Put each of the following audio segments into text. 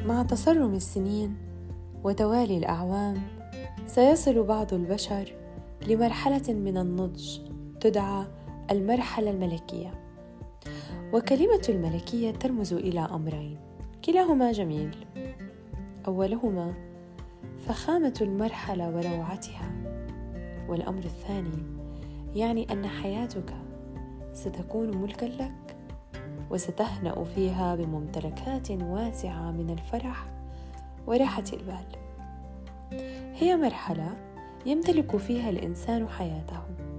مع تصرم السنين وتوالي الأعوام سيصل بعض البشر لمرحلة من النضج تدعى المرحلة الملكية. وكلمة الملكية ترمز إلى أمرين كلاهما جميل. أولهما فخامة المرحلة وروعتها، والأمر الثاني يعني أن حياتك ستكون ملكاً لك وستهنأ فيها بممتلكات واسعة من الفرح وراحة البال. هي مرحلة يمتلك فيها الإنسان حياته،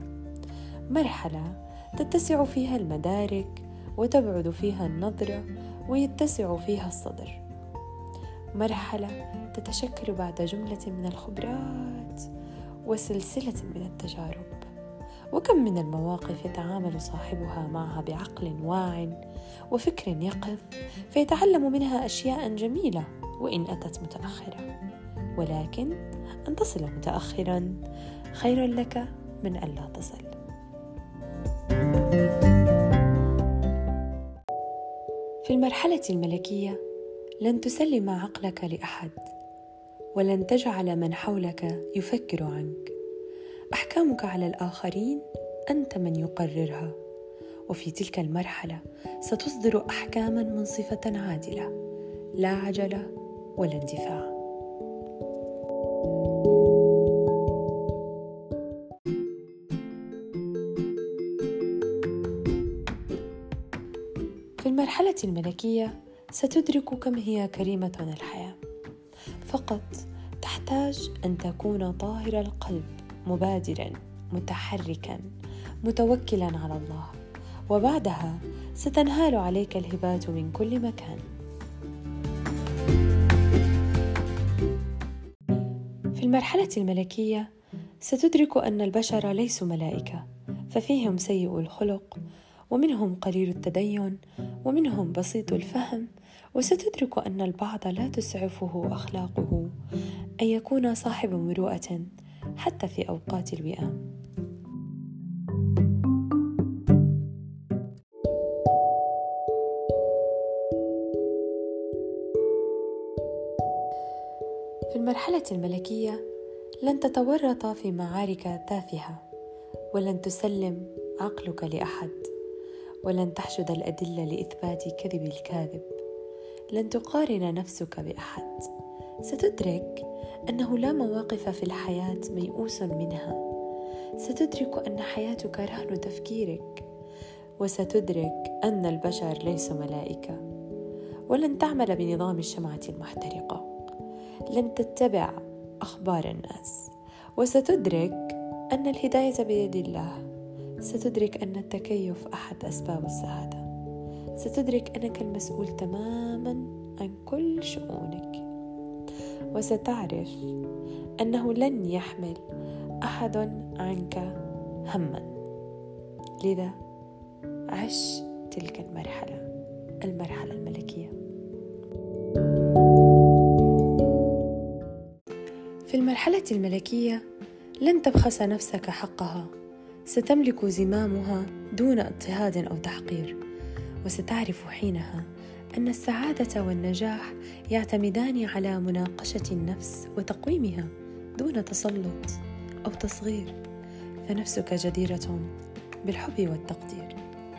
مرحلة تتسع فيها المدارك وتبعد فيها النظرة ويتسع فيها الصدر، مرحلة تتشكل بعد جملة من الخبرات وسلسلة من التجارب. وكم من المواقف يتعامل صاحبها معها بعقل واع وفكر يقظ فيتعلم منها أشياء جميلة وإن أتت متأخرة، ولكن أن تصل متأخرا خير لك من ألا تصل. في المرحلة الملكية لن تسلم عقلك لأحد، ولن تجعل من حولك يفكر عنك. أحكامك على الآخرين أنت من يقررها، وفي تلك المرحلة ستصدر أحكاما منصفة عادلة، لا عجلة ولا اندفاع. في المرحلة الملكية ستدرك كم هي كريمة الحياة. فقط تحتاج أن تكون طاهر القلب، مبادراً، متحركاً، متوكلاً على الله، وبعدها ستنهال عليك الهبات من كل مكان. في المرحلة الملكية ستدرك أن البشر ليسوا ملائكة، ففيهم سيء الخلق، ومنهم قليل التدين، ومنهم بسيط الفهم، وستدرك أن البعض لا تسعفه أخلاقه أن يكون صاحب مروءة حتى في أوقات الوئام. في المرحلة الملكية لن تتورط في معارك تافهة، ولن تسلم عقلك لأحد، ولن تحشد الأدلة لإثبات كذب الكاذب، لن تقارن نفسك بأحد. ستدرك أنه لا مواقف في الحياة ميؤوس منها، ستدرك أن حياتك رهن تفكيرك، وستدرك أن البشر ليسوا ملائكة. ولن تعمل بنظام الشمعة المحترقة، لن تتبع أخبار الناس، وستدرك أن الهداية بيد الله. ستدرك أن التكيف أحد أسباب السعادة. ستدرك أنك المسؤول تماماً عن كل شؤونك، وستعرف أنه لن يحمل أحد عنك هماً. لذا عش تلك المرحلة الملكية. في المرحلة الملكية لن تبخس نفسك حقها، ستملك زمامها دون اضطهاد أو تحقير، وستعرف حينها أن السعادة والنجاح يعتمدان على مناقشة النفس وتقويمها دون تسلط أو تصغير، فنفسك جديرة بالحب والتقدير.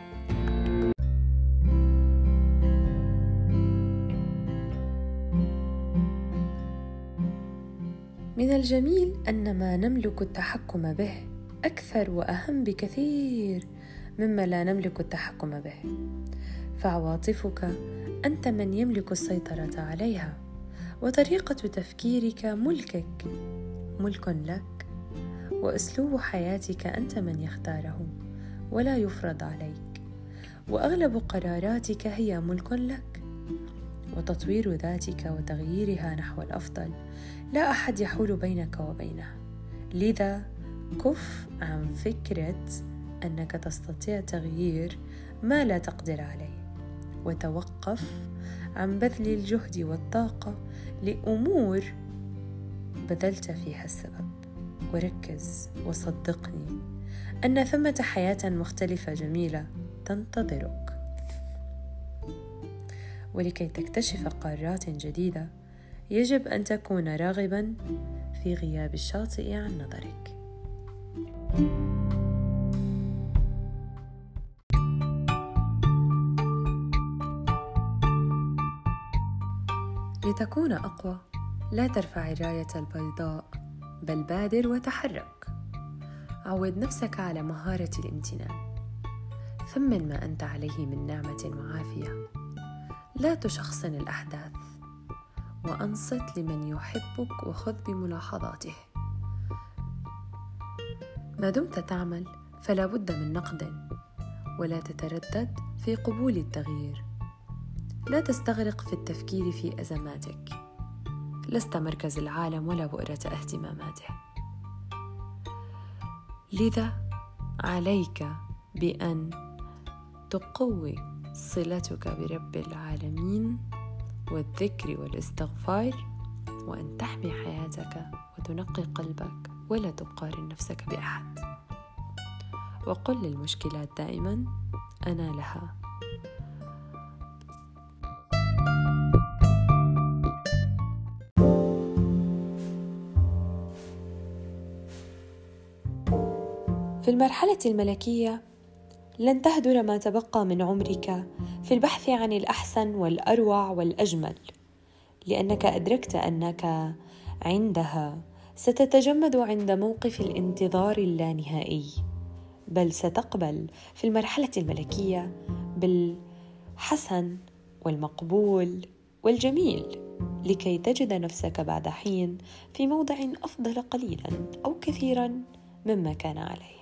من الجميل أن ما نملك التحكم به أكثر وأهم بكثير مما لا نملك التحكم به، فعواطفك أنت من يملك السيطرة عليها، وطريقة تفكيرك ملك لك، وأسلوب حياتك أنت من يختاره ولا يفرض عليك، وأغلب قراراتك هي ملك لك، وتطوير ذاتك وتغييرها نحو الأفضل لا أحد يحول بينك وبينها. لذا كف عن فكرة أنك تستطيع تغيير ما لا تقدر عليه، وتوقف عن بذل الجهد والطاقة لأمور بذلت فيها السبب، وركز وصدقني أن ثمة حياة مختلفة جميلة تنتظرك. ولكي تكتشف قارات جديدة يجب أن تكون راغباً في غياب الشاطئ عن نظرك. لتكون أقوى لا ترفع الراية البيضاء، بل بادر وتحرك. عود نفسك على مهارة الامتنان. ثمن ما أنت عليه من نعمة وعافية. لا تشخصن الأحداث، وأنصت لمن يحبك وخذ بملاحظاته. ما دمت تعمل فلا بد من نقد، ولا تتردد في قبول التغيير. لا تستغرق في التفكير في أزماتك. لست مركز العالم ولا بؤرة اهتماماته. لذا عليك بأن تقوي صلتك برب العالمين والذكر والاستغفار، وأن تحمي حياتك وتنقي قلبك ولا تقارن نفسك بأحد. وقل للمشكلات دائما أنا لها. في المرحلة الملكية لن تهدر ما تبقى من عمرك في البحث عن الأحسن والأروع والأجمل، لأنك أدركت أنك عندها ستتجمد عند موقف الانتظار اللانهائي، بل ستقبل في المرحلة الملكية بالحسن والمقبول والجميل، لكي تجد نفسك بعد حين في موضع أفضل قليلا أو كثيرا مما كان عليه.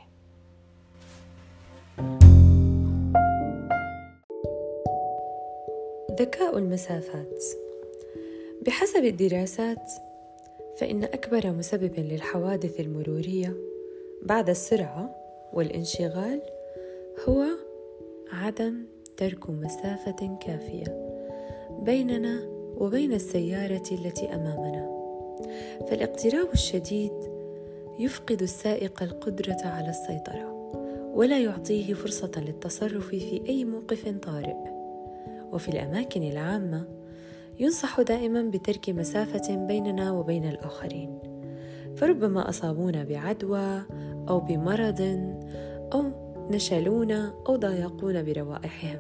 ذكاء المسافات. بحسب الدراسات، فإن أكبر مسبب للحوادث المرورية بعد السرعة والانشغال هو عدم ترك مسافة كافية بيننا وبين السيارة التي أمامنا. فالاقتراب الشديد يفقد السائق القدرة على السيطرة، ولا يعطيه فرصة للتصرف في أي موقف طارئ. وفي الأماكن العامة ينصح دائما بترك مسافة بيننا وبين الآخرين، فربما أصابونا بعدوى أو بمرض أو نشلونا أو ضايقونا بروائحهم.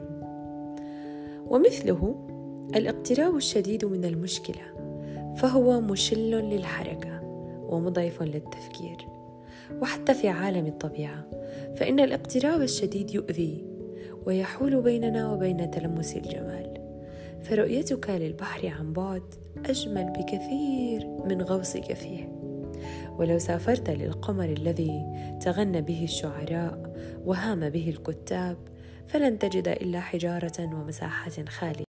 ومثله الاقتراب الشديد من المشكلة، فهو مشل للحركة ومضعف للتفكير. وحتى في عالم الطبيعة فإن الاقتراب الشديد يؤذي ويحول بيننا وبين تلمس الجمال. فرؤيتك للبحر عن بعد أجمل بكثير من غوصك فيه. ولو سافرت للقمر الذي تغنى به الشعراء وهام به الكتاب، فلن تجد إلا حجارة ومساحات خالية.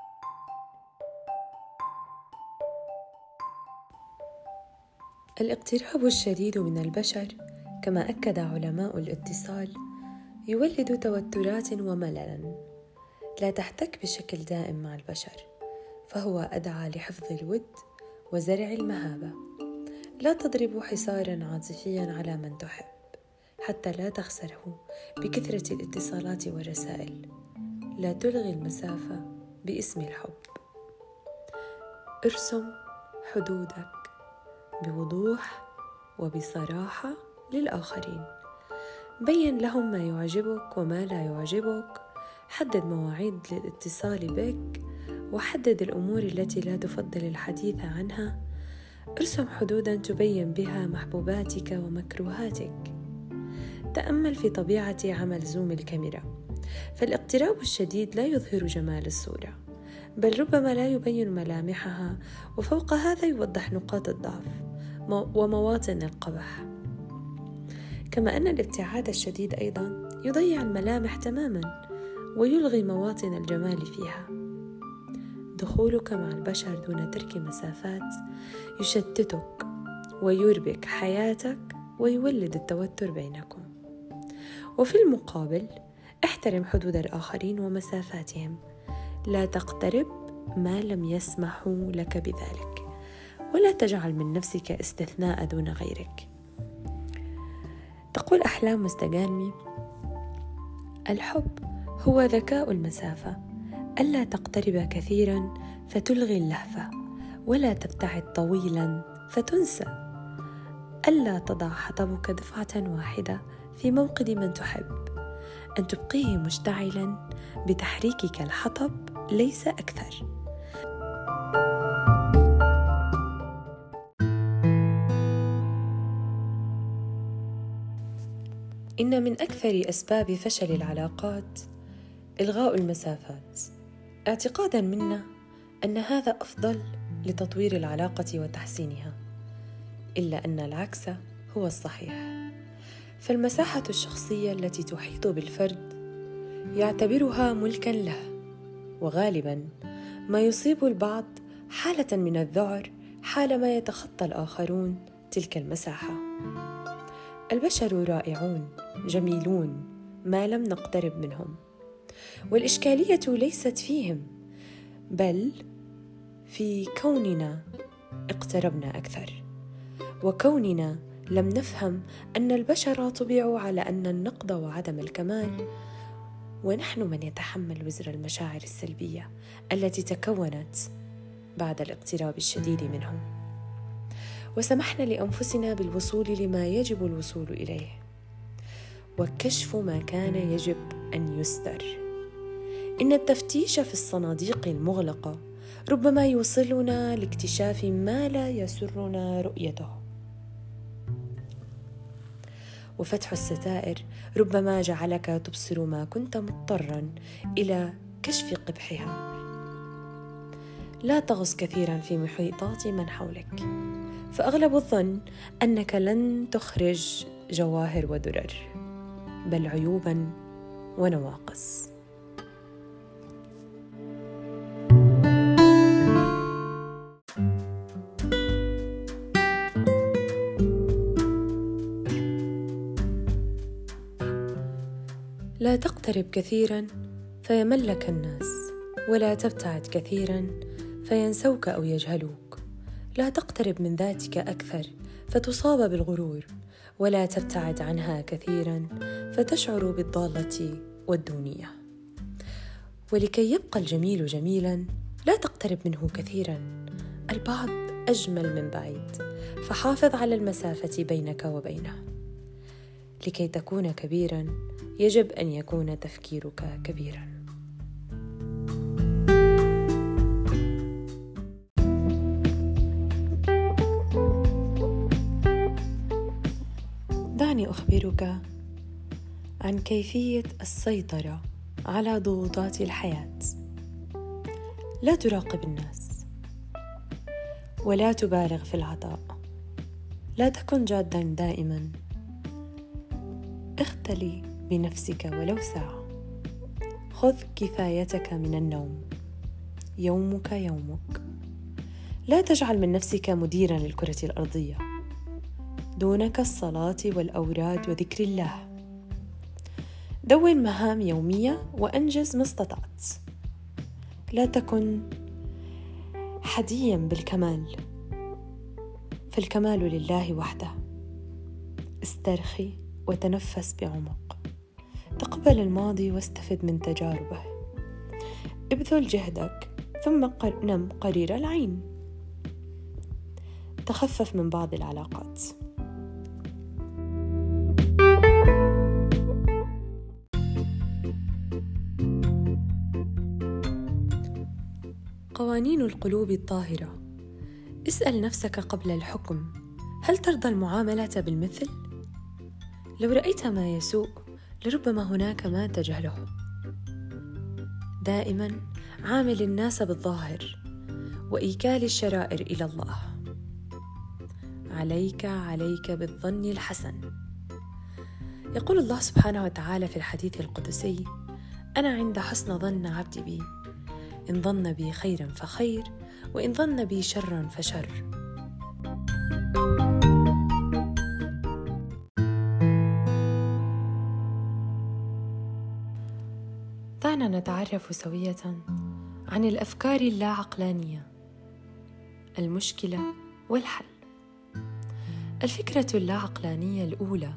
الاقتراب الشديد من البشر، كما أكد علماء الاتصال، يولد توترات ومللا. لا تحتك بشكل دائم مع البشر، فهو أدعى لحفظ الود وزرع المهابة. لا تضرب حصارا عاطفيا على من تحب حتى لا تخسره بكثرة الاتصالات والرسائل. لا تلغي المسافة باسم الحب. ارسم حدودك بوضوح وبصراحة للآخرين. بين لهم ما يعجبك وما لا يعجبك. حدد مواعيد للاتصال بك، وحدد الأمور التي لا تفضل الحديث عنها. ارسم حدوداً تبين بها محبوباتك ومكروهاتك. تأمل في طبيعة عمل زوم الكاميرا، فالاقتراب الشديد لا يظهر جمال الصورة، بل ربما لا يبين ملامحها، وفوق هذا يوضح نقاط الضعف ومواطن القبح. كما أن الابتعاد الشديد أيضاً يضيع الملامح تماماً ويلغي مواطن الجمال فيها. دخولك مع البشر دون ترك مسافات يشتتك ويربك حياتك ويولد التوتر بينكم. وفي المقابل احترم حدود الآخرين ومسافاتهم. لا تقترب ما لم يسمحوا لك بذلك، ولا تجعل من نفسك استثناء دون غيرك. تقول أحلام مستجانمي: الحب هو ذكاء المسافة ألا تقترب كثيرا فتلغي اللهفة، ولا تبتعد طويلا فتنسى. ألا تضع حطبك دفعة واحدة في موقد من تحب، أن تبقيه مشتعلا بتحريكك الحطب ليس أكثر. إن من أكثر أسباب فشل العلاقات إلغاء المسافات، اعتقاداً منا أن هذا أفضل لتطوير العلاقة وتحسينها، إلا أن العكس هو الصحيح. فالمساحة الشخصية التي تحيط بالفرد يعتبرها ملكاً له، وغالباً ما يصيب البعض حالة من الذعر حالما يتخطى الآخرون تلك المساحة. البشر رائعون جميلون ما لم نقترب منهم، والإشكالية ليست فيهم بل في كوننا اقتربنا أكثر، وكوننا لم نفهم أن البشر طبعوا على أن النقد وعدم الكمال، ونحن من يتحمل وزر المشاعر السلبية التي تكونت بعد الاقتراب الشديد منهم، وسمحنا لأنفسنا بالوصول لما يجب الوصول إليه، وكشف ما كان يجب أن يستر. إن التفتيش في الصناديق المغلقة ربما يوصلنا لاكتشاف ما لا يسرنا رؤيته، وفتح الستائر ربما جعلك تبصر ما كنت مضطراً إلى كشف قبحها. لا تغص كثيراً في محيطات من حولك، فأغلب الظن أنك لن تخرج جواهر ودرر، بل عيوباً ونواقص. لا تقترب كثيراً فيملك الناس، ولا تبتعد كثيراً فينسوك أو يجهلوك. لا تقترب من ذاتك أكثر فتصاب بالغرور، ولا تبتعد عنها كثيراً فتشعر بالضالة والدونية. ولكي يبقى الجميل جميلاً لا تقترب منه كثيراً، البعض أجمل من بعيد، فحافظ على المسافة بينك وبينه. لكي تكون كبيراً يجب أن يكون تفكيرك كبيراً. دعني أخبرك عن كيفية السيطرة على ضغوطات الحياة. لا تراقب الناس، ولا تبالغ في العطاء. لا تكن جاداً دائماً. اختلي بنفسك ولو ساعة. خذ كفايتك من النوم، يومك يومك. لا تجعل من نفسك مديراً للكرة الأرضية. دونك الصلاة والأوراد وذكر الله. دون مهام يومية وأنجز ما استطعت. لا تكن حدياً بالكمال، فالكمال لله وحده. استرخي وتنفس بعمق. تقبل الماضي واستفد من تجاربه. ابذل جهدك ثم نم قرير العين. تخفف من بعض العلاقات. قوانين القلوب الطاهرة. اسأل نفسك قبل الحكم: هل ترضى المعاملة بالمثل؟ لو رأيت ما يسوء لربما هناك ما تجهله. دائما عامل الناس بالظاهر وإيكال الشرائر إلى الله. عليك بالظن الحسن. يقول الله سبحانه وتعالى في الحديث القدسي: أنا عند حسن ظن عبدي بي، إن ظن بي خيرا فخير، وإن ظن بي شرا فشر. دعنا نتعرف سوية عن الأفكار اللا عقلانية، المشكلة والحل. الفكرة اللا عقلانية الأولى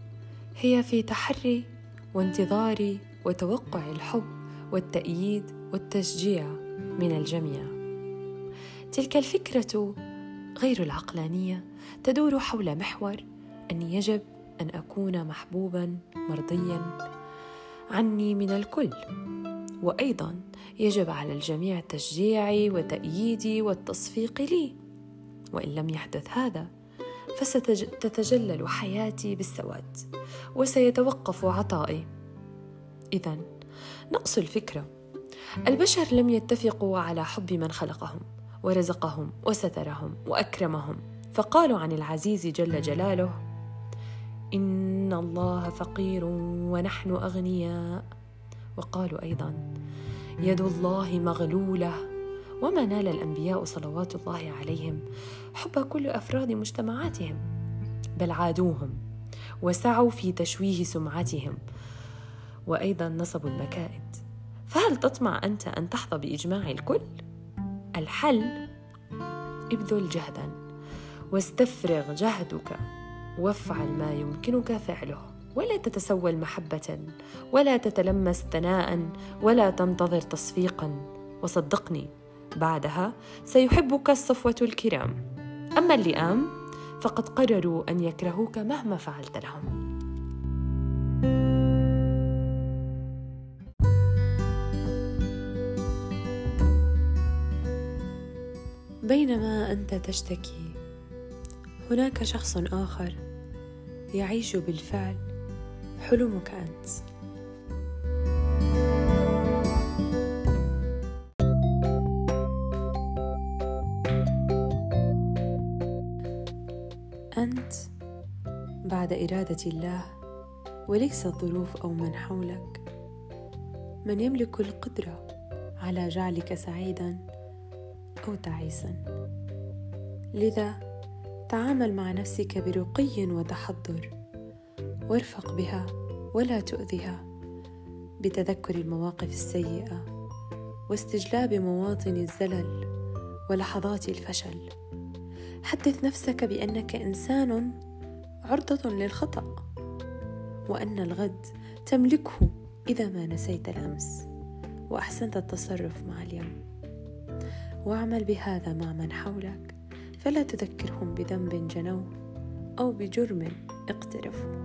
هي في تحري وانتظار وتوقع الحب والتأييد والتشجيع من الجميع. تلك الفكرة غير العقلانية تدور حول محور أن يجب أن أكون محبوباً مرضياً عني من الكل، وأيضاً يجب على الجميع تشجيعي وتأييدي والتصفيق لي، وإن لم يحدث هذا فستتجلل حياتي بالسواد وسيتوقف عطائي. إذن نقص الفكرة: البشر لم يتفقوا على حب من خلقهم ورزقهم وسترهم وأكرمهم، فقالوا عن العزيز جل جلاله: إن الله فقير ونحن أغنياء. وقالوا أيضا: يد الله مغلولة. وما نال الأنبياء صلوات الله عليهم حب كل أفراد مجتمعاتهم، بل عادوهم وسعوا في تشويه سمعتهم، وأيضا نصبوا المكائد. فهل تطمع أنت أن تحظى بإجماع الكل؟ الحل: ابذل جهدا واستفرغ جهدك وافعل ما يمكنك فعله، ولا تتسول محبة ولا تتلمس ثناء ولا تنتظر تصفيقا، وصدقني بعدها سيحبك الصفوة الكرام. أما اللئام فقد قرروا أن يكرهوك مهما فعلت لهم. بينما أنت تشتكي، هناك شخص آخر يعيش بالفعل حلمك أنت. أنت بعد إرادة الله وليس الظروف أو من حولك من يملك القدرة على جعلك سعيداً أو تعيساً. لذا تعامل مع نفسك برقي وتحضر، وارفق بها ولا تؤذها بتذكر المواقف السيئة واستجلاب مواطن الزلل ولحظات الفشل. حدث نفسك بأنك إنسان عرضة للخطأ، وأن الغد تملكه إذا ما نسيت الأمس وأحسنت التصرف مع اليوم. واعمل بهذا مع من حولك، فلا تذكرهم بذنب جنوه أو بجرم اقترفوه.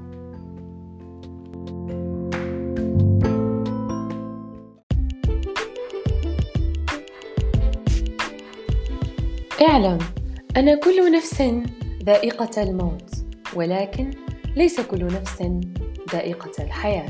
اعلم أن كل نفس ذائقة الموت، ولكن ليس كل نفس ذائقة الحياة.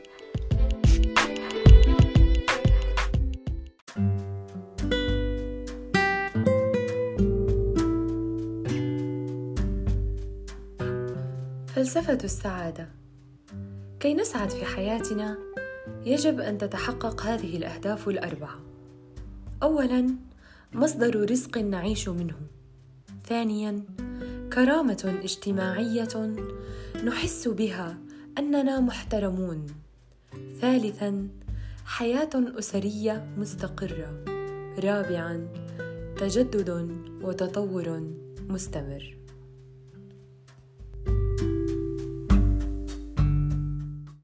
فلسفة السعادة: كي نسعد في حياتنا يجب أن تتحقق هذه الأهداف الأربعة. أولاً، مصدر رزق نعيش منه. ثانياً، كرامة اجتماعية نحس بها أننا محترمون. ثالثاً، حياة أسرية مستقرة. رابعاً، تجدد وتطور مستمر.